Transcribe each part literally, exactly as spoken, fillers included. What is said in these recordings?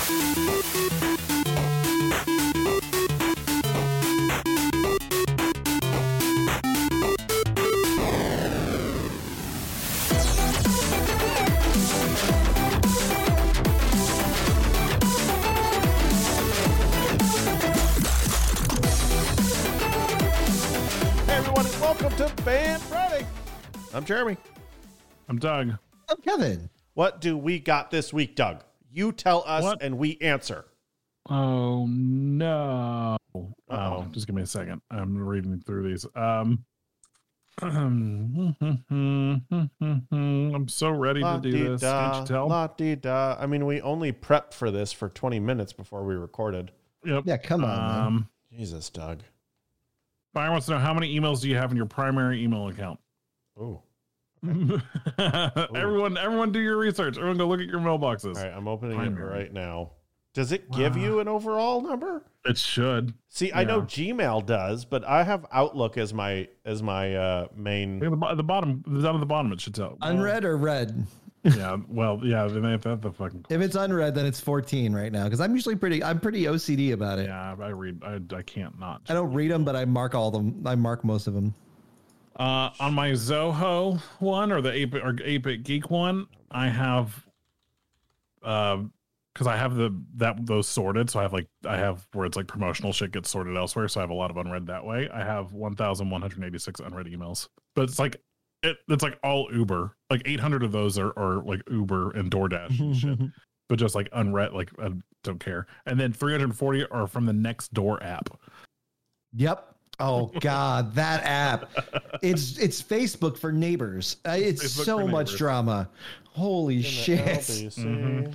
I'm Jeremy. I'm Doug. I'm Kevin. What do we got this week, Doug? You tell us what? and we answer. Oh, no. Uh-oh. Oh, just give me a second. I'm reading through these. Um, I'm so ready to do this. Can't you tell? La-dee-da. I mean, we only prepped for this for twenty minutes before we recorded. Yep. Yeah, come on, man. Um, Jesus, Doug. Byron wants to know, how many emails do you have in your primary email account? Oh. everyone, everyone do your research. Everyone go look at your mailboxes. All right, I'm opening Primary. it right now. Does it give you an overall number? It should. See, I Yeah. know Gmail does, but I have Outlook as my as my uh, main. Look at the, bo- the bottom, down at the bottom, it should tell. Unread or read? Yeah, well, yeah, then they have to have the fucking. If it's unread, then it's fourteen right now. Because I'm usually pretty, I'm pretty O C D about it. Yeah, I read. I, I can't not. I don't read them, but I mark all of them. I mark most of them. Uh, on my Zoho one or the eight bit or eight bit Geek one, I have, uh, because I have the that those sorted. So I have like I have where it's like promotional shit gets sorted elsewhere. So I have a lot of unread that way. I have one thousand one hundred eighty six unread emails, but it's like it, it's like all Uber. Like eight hundred of those are, are like Uber and DoorDash and shit. But just like unread, like I don't care. And then three hundred forty are from the Nextdoor app. Yep. Oh God, that app. It's it's Facebook for neighbors. Uh, it's Facebook so for much neighbors. drama. Holy shit. Mm-hmm.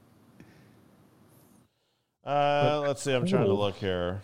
Uh, let's see. I'm trying to look here.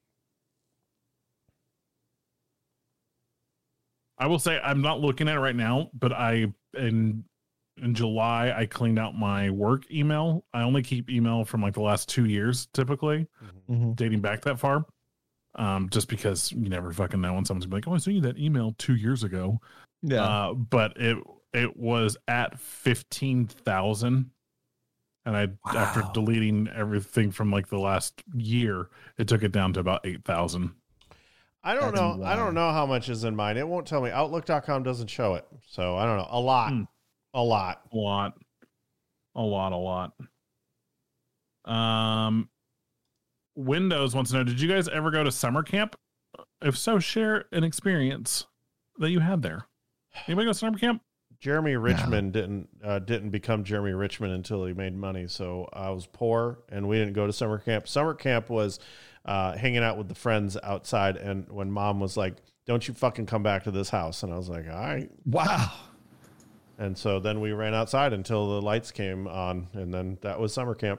I will say I'm not looking at it right now, but I in in July I cleaned out my work email. I only keep email from like the last two years, typically, Mhm. dating back that far. Um, just because you never fucking know when someone's gonna be like, "Oh, I sent you that email two years ago." Yeah. Uh, but it it was at fifteen thousand, and I after Wow. deleting everything from like the last year, it took it down to about eight thousand. I don't That's know. I wild. don't know how much is in mine. It won't tell me. Outlook dot com doesn't show it. So I don't know. A lot. Hmm. A lot. A lot, a lot, a lot. Um, Windows wants to know: did you guys ever go to summer camp? If so, share an experience that you had there. Anybody go to summer camp? Jeremy Richmond didn't uh, didn't become Jeremy Richmond until he made money. So I was poor, and we didn't go to summer camp. Summer camp was uh, hanging out with the friends outside. And when Mom was like, "Don't you fucking come back to this house," and I was like, "All right." Wow. And so then we ran outside until the lights came on, and then that was summer camp.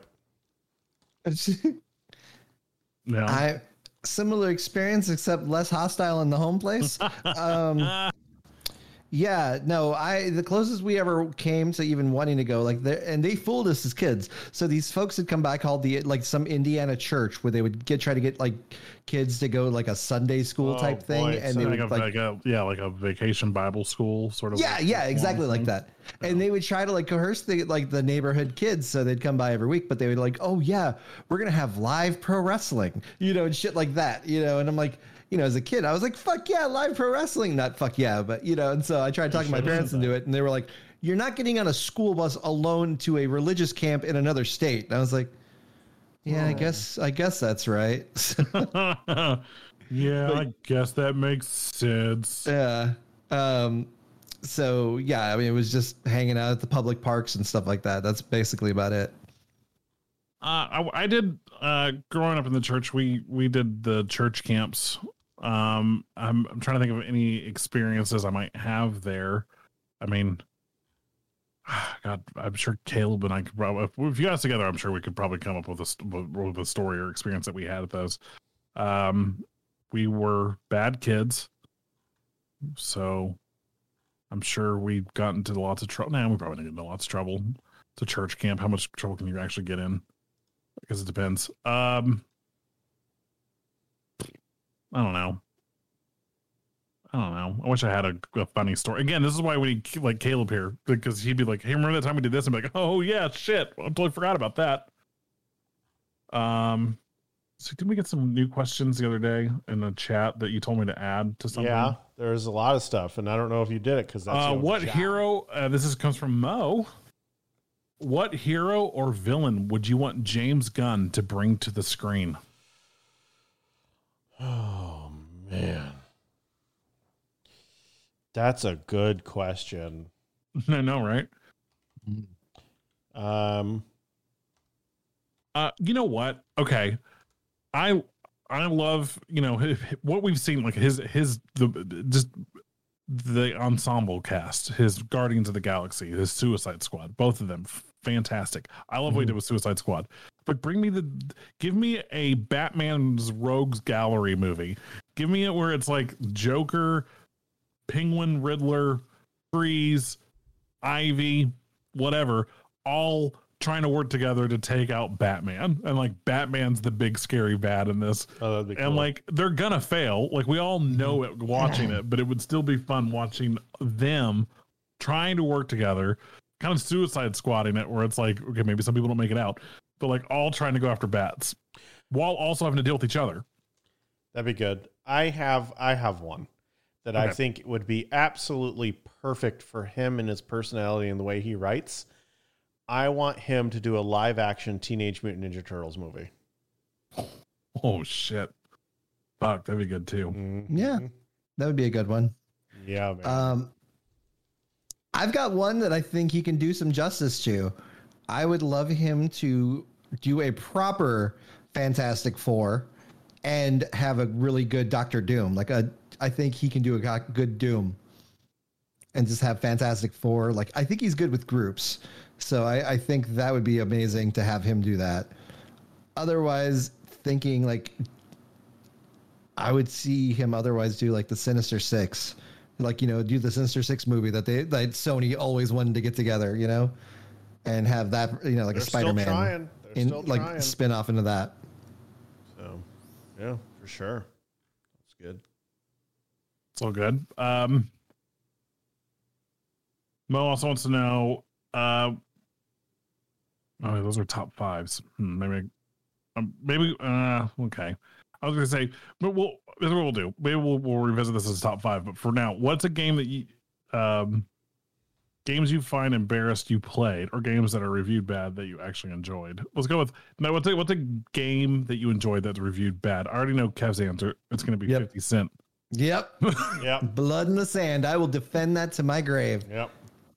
No. I similar experience, except less hostile in the home place. Um, yeah, no, I the closest we ever came to even wanting to go, like, there, and they fooled us as kids. So these folks had come back, called the like some Indiana church where they would get try to get like kids to go like a Sunday school Oh, type thing, boy, and so they like, would a, like like a yeah, like a vacation Bible school sort of. yeah, like yeah, exactly one like thing. that. And they would try to like coerce the like the neighborhood kids so they'd come by every week, but they would like, oh yeah, we're gonna have live pro wrestling, you know, and shit like that, you know. And I'm like, you know, as a kid, I was like, fuck yeah, live pro wrestling, not fuck yeah, but you know. And so I tried talking my parents into it, and they were like, you're not getting on a school bus alone to a religious camp in another state. And I was like, yeah, I guess I guess that's right. Yeah, I guess that makes sense. Yeah. Um, so yeah, I mean, it was just hanging out at the public parks and stuff like that. That's basically about it. Uh, I, I did uh, growing up in the church. We we did the church camps. Um, I'm I'm trying to think of any experiences I might have there. I mean, God, I'm sure Caleb and I could probably, if you guys together, I'm sure we could probably come up with a with a story or experience that we had at those. Um, we were bad kids, so I'm sure we got into lots of trouble. Nah, we probably didn't get into lots of trouble. It's a church camp. How much trouble can you actually get in? Because it depends. Um, I don't know. I don't know. I wish I had a, a funny story. Again, this is why we need like Caleb here, because he'd be like, "Hey, remember that time we did this?" And be like, "Oh yeah, shit, I totally forgot about that." Um, so did we get some new questions the other day in the chat that you told me to add to something? Yeah, there's a lot of stuff, and I don't know if you did it because that's Uh, your what job. hero? Uh, this is comes from Mo. What hero or villain would you want James Gunn to bring to the screen? Oh man, that's a good question. I know, right? Um, Uh, you know what? Okay, I I love you know hi- hi- what we've seen, like his his the just the ensemble cast, his Guardians of the Galaxy, his Suicide Squad, both of them fantastic. I love what he did with Suicide Squad. But bring me the give me a Batman's Rogues Gallery movie. Give me it where it's like Joker, Penguin, Riddler, Freeze, Ivy, whatever, all trying to work together to take out Batman. And like Batman's the big scary bad in this. oh, that'd be cool. And like they're gonna fail. Like we all know it watching it, but it would still be fun watching them trying to work together, kind of Suicide Squadding it, where it's like, okay, maybe some people don't make it out, but like all trying to go after bats while also having to deal with each other. That'd be good. I have I have one that I Okay. think would be absolutely perfect for him and his personality and the way he writes. I want him to do a live action Teenage Mutant Ninja Turtles movie. Oh shit. Fuck, that'd be good too. Mhm. Yeah. That would be a good one. Yeah, man. Um, I've got one that I think he can do some justice to. I would love him to do a proper Fantastic Four and have a really good Doctor Doom. Like a, I think he can do a go- good Doom and just have Fantastic Four. Like I think he's good with groups, so I, I think that would be amazing to have him do that. Otherwise, thinking like I would see him otherwise do like the Sinister Six. Like, you know, do the Sinister Six movie that they that Sony always wanted to get together, you know, and have that, you know, like They're a Spider-Man still trying. They're in still like trying. spin off into that. So, yeah, for sure. That's good. It's all good. Um, Mo also wants to know. Uh, oh, those are top fives. Hmm, maybe, um, maybe. Uh, okay. I was gonna say, but we'll. This is what we'll do. Maybe we'll, we'll revisit this as top five. But for now, what's a game that you, um, games you find embarrassed you played, or games that are reviewed bad that you actually enjoyed? Let's go with no. What's a, what's a game that you enjoyed that's reviewed bad? I already know Kev's answer. It's gonna be Yep. fifty Cent. Yep. Yep. Blood in the sand. I will defend that to my grave. Yep.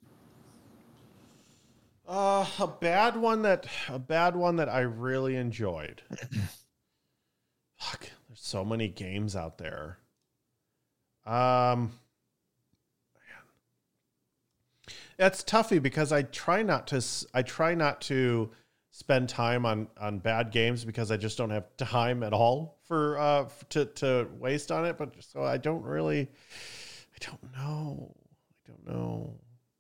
Uh, a bad one that a bad one that I really enjoyed. Fuck, there's so many games out there. Um, man. That's toughy because I try not to. s- I try not to spend time on on bad games because I just don't have time at all for uh f- to to waste on it. But so I don't really. I don't know. I don't know.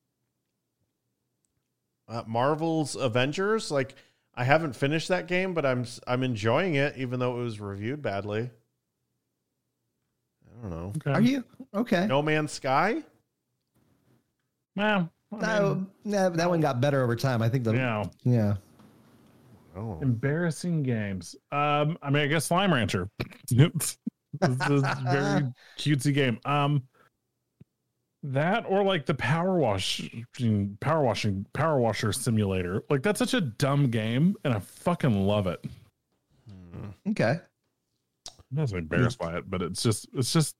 Uh, Marvel's Avengers, like I haven't finished that game, but I'm I'm enjoying it, even though it was reviewed badly. I don't know. Okay. Are you okay? No Man's Sky. Well, I No, mean, no, that one got better over time. I think the yeah. yeah. Oh, Embarrassing games. Um, I mean, I guess Slime Rancher. It's it's a very cutesy game. Um, that or like the power wash, power washing, power washer simulator. Like that's such a dumb game, and I fucking love it. Okay. I'm not embarrassed by it, but it's just, it's just.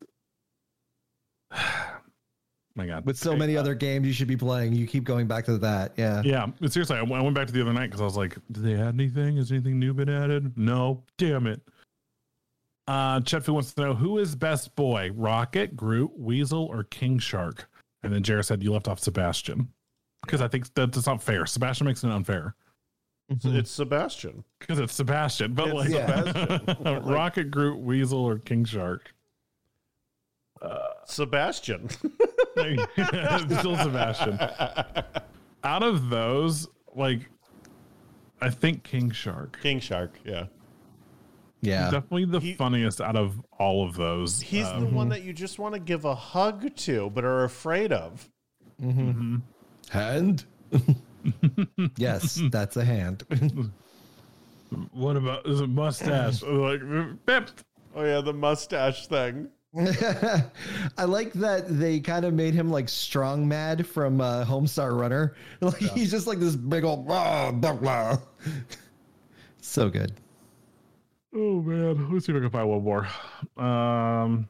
My God. With so many other games you should be playing, you keep going back to that. Yeah. Yeah, but seriously, I, I went back to the other night because I was like, did they add anything? Has anything new been added? No. Damn it. Uh, Chetfield wants to know, who is best boy? Rocket, Groot, Weasel, or King Shark? And then Jared said you left off Sebastian. Because I think that, that's not fair. Sebastian makes it unfair. Mhm. it's Sebastian. Because it's Sebastian. But It's like, Sebastian. Rocket, Groot, Weasel, or King Shark? Uh, Sebastian. still Sebastian. Out of those, like, I think King Shark. King Shark. Yeah, Yeah. Definitely the He- funniest out of all of those. he's Um, the one that you just want to give a hug to, but are afraid of. Mm-hmm. mhm. Hand. Yes, that's a hand. What about is it mustache? Like, Pip. Oh yeah, the mustache thing. I like that they kind of made him like Strong Mad from uh, Homestar Runner. Like yeah. He's just like this big old blah, blah, blah. So good. Oh man, let's see if I can find one more. Um,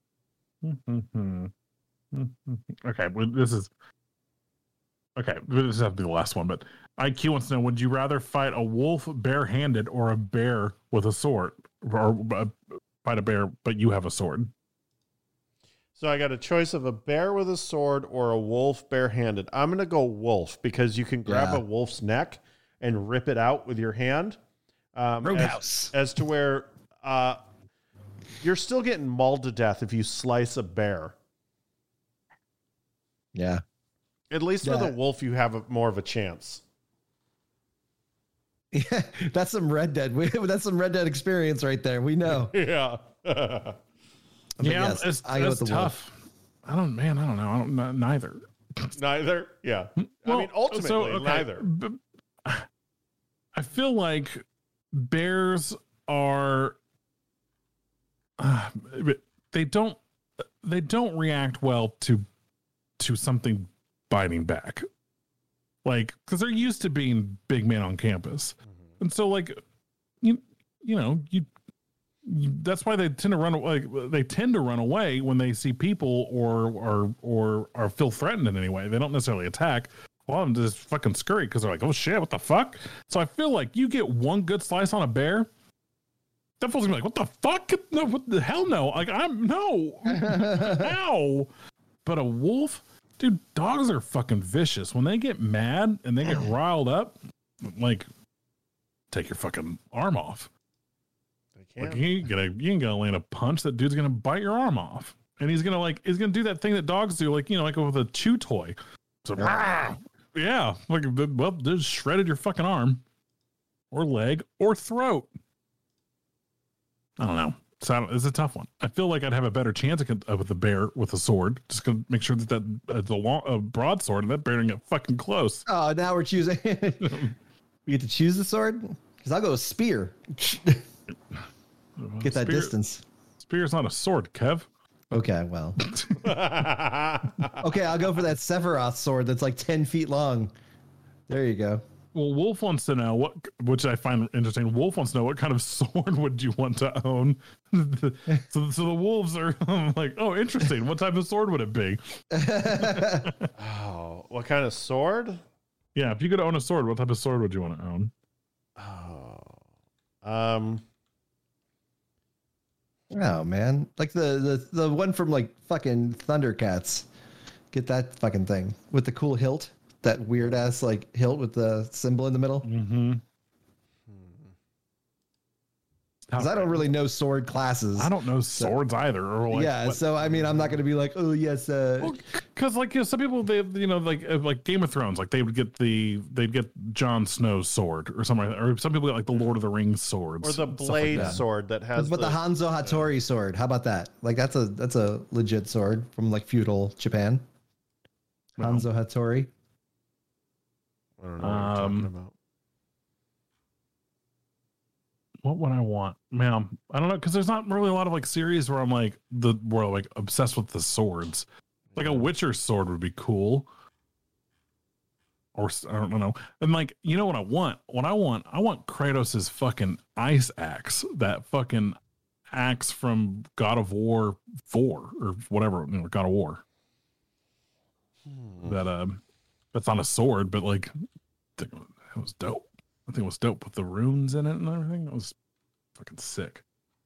okay, well, this is okay. This has to be the last one, but I Q wants to know: would you rather fight a wolf barehanded or a bear with a sword, or uh, fight a bear but you have a sword? So I got a choice of a bear with a sword or a wolf barehanded. I'm going to go wolf because you can grab yeah. a wolf's neck and rip it out with your hand. Um, Roadhouse. As, as to where uh, you're still getting mauled to death if you slice a bear. Yeah. At least yeah. with a wolf, you have a, more of a chance. Yeah, that's some Red Dead. We, that's some Red Dead experience right there. We know. Yeah. yeah, yes, it's, it's tough. Wolf. I don't, man, I don't know. I don't know. Neither. Neither? Yeah. Well, I mean, ultimately, so, okay, neither. But I feel like bears are, uh, they don't, they don't react well to, to something biting back. Like, because they're used to being big man on campus. Mm-hmm. And so, like, you, you know, you, that's why they tend to run away. They tend to run away when they see people or or or or feel threatened in any way. They don't necessarily attack. Well, I'm just fucking scurry because they're like, oh shit, what the fuck? So I feel like you get one good slice on a bear, that fool's gonna be like, what the fuck? No, what the hell no? Like I'm no, how? But a wolf, dude, dogs are fucking vicious. When they get mad and they get riled up, like, take your fucking arm off. Like you ain't gonna you ain't gonna land a punch. That dude's gonna bite your arm off, and he's gonna like he's gonna do that thing that dogs do, like you know, like with a chew toy. So ah, yeah, like well, just shredded your fucking arm, or leg, or throat. I don't know. So it's a tough one. I feel like I'd have a better chance with a bear with a sword. Just gonna make sure that that uh, the long a broadsword and that bear don't get fucking close. Oh, now we're choosing. We get to choose the sword because I'll go with spear. Get that Spear, distance. Spear's not a sword, Kev. Okay, well. Okay, I'll go for that Sephiroth sword that's like ten feet long. There you go. Well, Wolf wants to know what, which I find interesting. Wolf wants to know what kind of sword would you want to own? so, so the wolves are like, oh, interesting. What type of sword would it be? Oh, what kind of sword? Yeah, if you could own a sword, what type of sword would you want to own? Oh, um. Oh man, like the, the the one from like fucking Thundercats. Get that fucking thing with the cool hilt, that weird ass like hilt with the symbol in the middle. Mm-hmm. Because I don't really know sword classes. I don't know swords so, either. Or like, yeah, what? So I mean, I'm not going to be like, oh yes, uh, because well, like you know, some people they you know like like Game of Thrones, like they would get the they'd get Jon Snow's sword or something, like that. Or some people get like the Lord of the Rings swords or the blade like that. sword that has. But the, the Hanzo Hattori uh, sword, how about that? Like that's a that's a legit sword from like feudal Japan. No. Hanzo Hattori. I don't know what um, you're talking about. What would I want, man? I don't know, because there's not really a lot of like series where I'm like the where I'm like obsessed with the swords. Like a Witcher sword would be cool, or I don't know. And like, you know what I want? What I want, I want Kratos's fucking ice axe, that fucking axe from God of War four or whatever, you know, God of War. Hmm. That um, that's not a sword, but like, it was dope. I think it was dope with the runes in it and everything. That was fucking sick.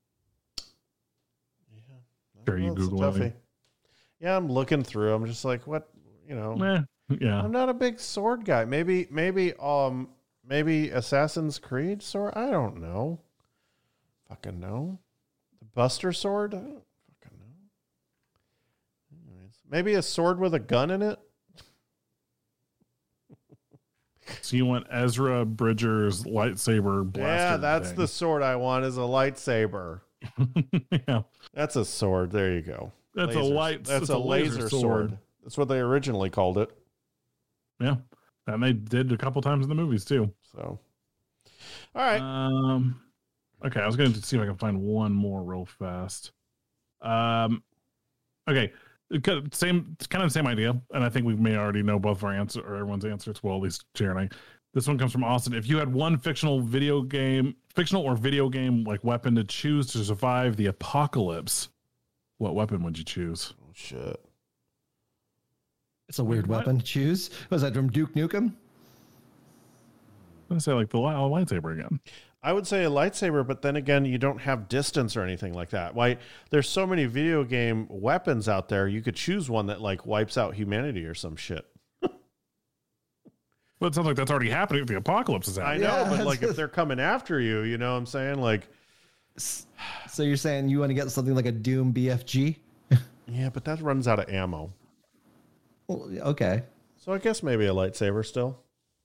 Yeah. Sure, you Google it. Yeah, I'm looking through. I'm just like, what, you know? Eh, yeah. I'm not a big sword guy. Maybe, maybe, um, maybe Assassin's Creed sword. I don't know. Fucking know. The Buster sword. I don't fucking know. Anyways, maybe a sword with a gun in it. So you want Ezra Bridger's lightsaber blaster? Yeah, that's thing. the sword I want. Is a lightsaber. Yeah, that's a sword. There you go. That's Lasers. a light. That's a, a laser, laser sword. sword. That's what they originally called it. Yeah, and they did a couple times in the movies too. So, All right. Um, okay, I was going to see if I can find one more real fast. Um, okay, same, it's kind of the same idea, and I think we may already know both of our answer or everyone's answers. Well, at least Jared and I. This one comes from Austin. If you had one fictional video game, fictional or video game like weapon to choose to survive the apocalypse, what weapon would you choose? Oh shit! It's a weird What? weapon to choose. Was that from Duke Nukem? I'm gonna say like the li- lightsaber again. I would say a lightsaber, but then again, you don't have distance or anything like that. Why? There's so many video game weapons out there. You could choose one that like wipes out humanity or some shit. Well, it sounds like that's already happening if the apocalypse is I happening. know, Yeah. but like if they're coming after you, you know what I'm saying? Like, So you're saying you want to get something like a Doom B F G? yeah, but that runs out of ammo. Well, okay. So I guess maybe a lightsaber still.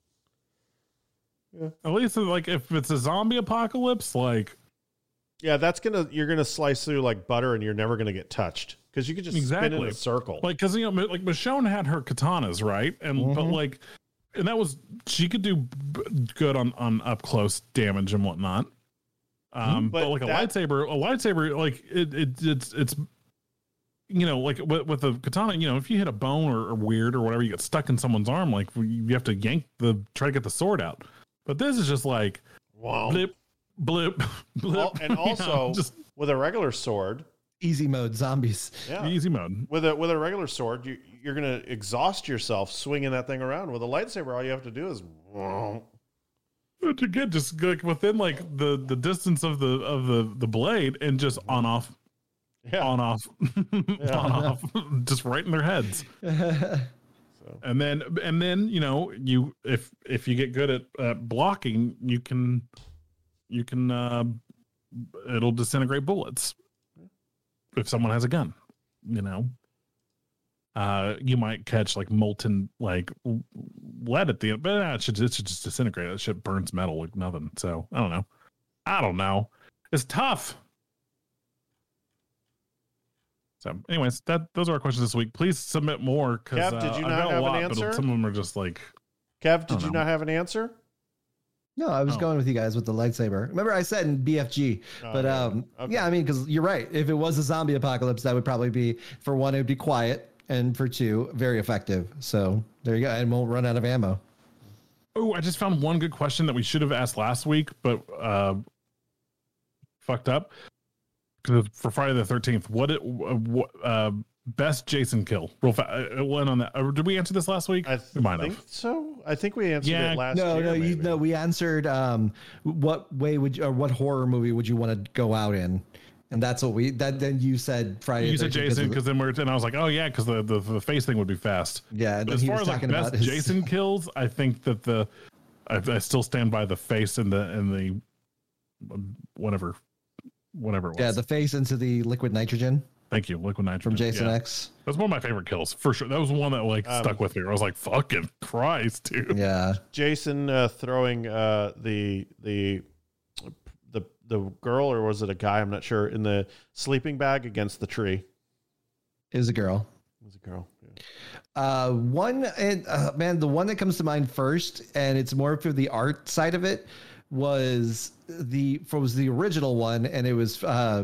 At least like if it's a zombie apocalypse, like Yeah, that's gonna you're gonna slice through like butter, and you're never gonna get touched because you could just spin in Exactly. a circle. like because you know like Michonne had her katanas, right? And but Mhm. like and that was she could do b- good on on up close damage and whatnot. Um, But but, like a that- lightsaber, a lightsaber, like it, it it's it's you know like with, with a katana, you know if you hit a bone or, or weird or whatever, you get stuck in someone's arm, like you have to yank the try to get the sword out. But this is just like wow. blip, blip, blip, Al- and you know, also just with a regular sword, Easy mode zombies. yeah, easy mode. with a with a regular sword, you you're gonna exhaust yourself swinging that thing around. With a lightsaber, all you have to do is. But again, just like within like the the distance of the of the the blade and just on off, Yeah. on off, on off, just right in their heads. So, And then and then you know you if if you get good at uh, blocking, you can you can uh, it'll disintegrate bullets. If someone has a gun, you know, uh, you might catch like molten like lead at the end, but uh, it should it should just disintegrate. That shit burns metal like nothing. So I don't know. I don't know. It's tough. So, anyways, that those are our questions this week. Please submit more because Kev, uh, did you I've not got a have an lot, answer? but some of them are just like Kev, did don't you know. not have an answer? No, I was Oh. going with you guys with the lightsaber. Remember, I said in B F G, Oh, but yeah. um, Okay. yeah, I mean, because you're right. If it was a zombie apocalypse, that would probably be for one, it would be quiet, and for two, very effective. So there you go, and won't run out of ammo. Oh, I just found one good question that we should have asked last week, but uh, fucked up. 'Cause for Friday the thirteenth, what it uh, what, uh, best Jason kill? Real fast. Uh, one on that. Or did we answer this last week? I we might think have. so. I think we answered Yeah. it last No, year. no, you maybe. no. We answered. Um, what way would you, or what horror movie would you want to go out in? And that's what we. That then you said Friday. You the said thirteenth Jason of the- because then we're and I was like, oh yeah, because the, the the face thing would be fast. yeah. And But then as he far was as like talking best about his, Jason kills, I think that the I, I still stand by the face and the and the um, whatever whatever it was. Yeah, the face into the liquid nitrogen Thank you, liquid nitrogen from Jason Yeah. X. That's one of my favorite kills for sure. That was one that like Um, stuck with me. Where I was like, "Fucking Christ, dude!" Yeah. Jason uh, throwing uh, the the the the girl, or was it a guy? I'm not sure. In the sleeping bag against the tree. It was a girl. It was a girl. Yeah. Uh, one and uh, man, the one that comes to mind first, and it's more for the art side of it, was the was the original one, and it was uh,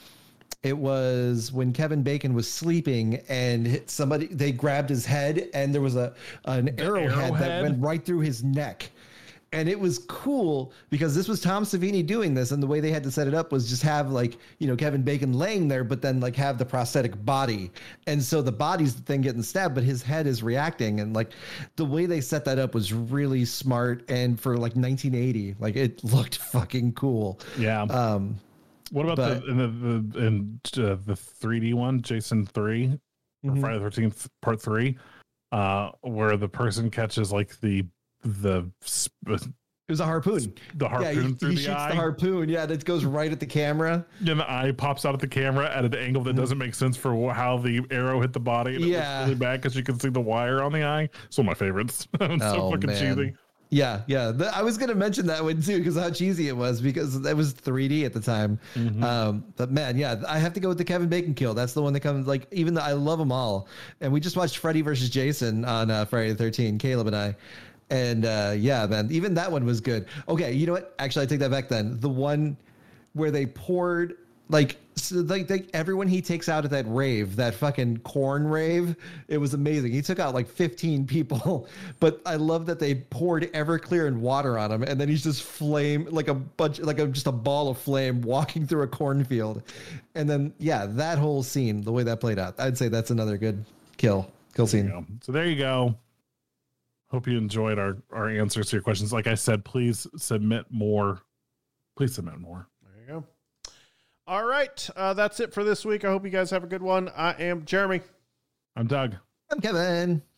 it was when Kevin Bacon was sleeping, and hit somebody they grabbed his head, and there was a an arrowhead, that arrowhead? went right through his neck. And it was cool because this was Tom Savini doing this, and the way they had to set it up was just have like, you know, Kevin Bacon laying there, but then like have the prosthetic body. And so the body's the thing getting stabbed, but his head is reacting. And like the way they set that up was really smart. And for like nineteen eighty, like it looked fucking cool. Yeah. Um, what about but- the in the, the in uh, the three D one, Jason three, or Mhm. Friday the thirteenth Part three, uh, where the person catches like the the sp- it was a harpoon. the Yeah, harpoon he, through he the shoots eye, the harpoon. Yeah, that goes right at the camera. and the eye pops out at the camera at an angle that doesn't make sense for wh- how the arrow hit the body. And it Yeah. looks really bad because you can see the wire on the eye. It's one of my favorites. It's so Oh, fucking man. cheesy. Yeah, yeah. The, I was gonna mention that one too because how cheesy it was because that was three D at the time. Mhm. Um, but man, yeah, I have to go with the Kevin Bacon kill. That's the one that comes like even though I love them all, and we just watched Freddy versus Jason on uh, Friday the thirteenth. Caleb and I, And uh, yeah, man, even that one was good. Okay, you know what? Actually, I take that back then. The one where they poured like so like they, everyone he takes out at that rave, that fucking corn rave, it was amazing. He took out like fifteen people, but I love that they poured Everclear and water on him, and then he's just flame like a bunch, like a, just a ball of flame walking through a cornfield. And then yeah, that whole scene, the way that played out, I'd say that's another good kill kill There you scene. go. So there you go. Hope you enjoyed our our answers to your questions. Like I said, please submit more. Please submit more. There you go. All right. Uh, that's it for this week. I hope you guys have a good one. I am Jeremy. I'm Doug. I'm Kevin.